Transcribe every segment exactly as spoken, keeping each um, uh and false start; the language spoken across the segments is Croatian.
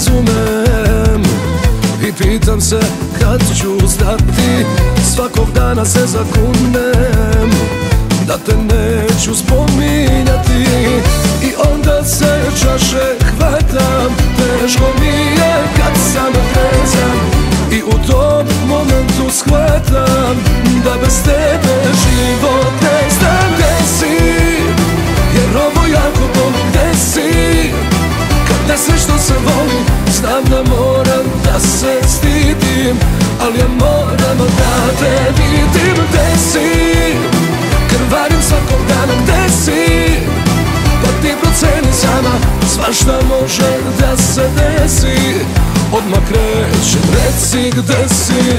razumem i pitam se kad ću znati. Svakog dana se zakunem da te neću spominjati i onda se čaše hvatam. Teško mi je kad sam trezan i u tom momentu shvatam da bez tebe život ne znam. Gde si, jer ovo jako boli. Gde si, kad ne sve što se voli. Znam da moram da se stidim, ali ja moram da te vidim. Gde si, krvarim svakog dana. Gde si, pa ti proceni sama. Svašta može da se desi, odmah krećem, reci gde si.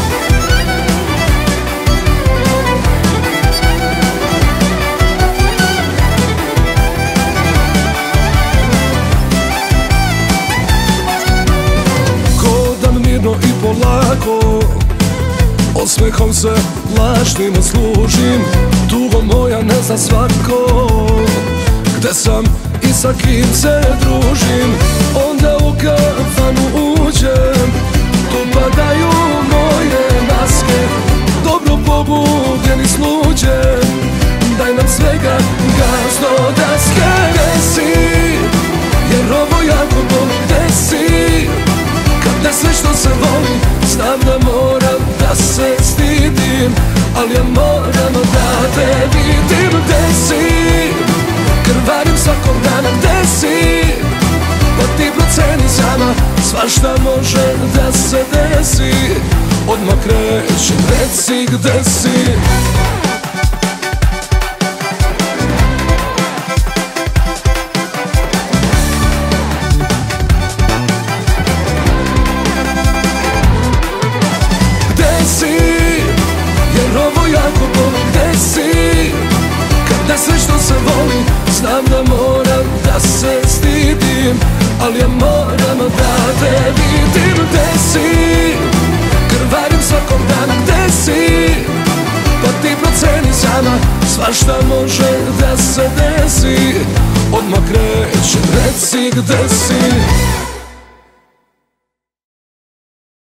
Hodam mirno i polako, osmehom se lažnima služim. Tugo moja ne zna svako gde sam i sa kim se družim. Onda u kafanu uđem, tu padaju moje maske. Dobro pobudjeni sluđem, daj nam svega gazno daske. Gde si, jer ovo jako boli. Gde si, kad ne sve što se voli. Znam da moram da se stidim, ali ja moram da te vidim. Gde si, krvarim svakog dana. Gde si, pa ti proceni sama. Svašta može da se desi, odmah krećem, reci gde si. Gde si, jer ovo jako boli. Gde si, kad ne sve što se voli. Znam da moram da se stidim, ali ja moram da te vidim. Gde si, krvarim svakog dana. Gde si, pa ti proceni sama. Svašta može da se desi, odmah krećem, reci gde si.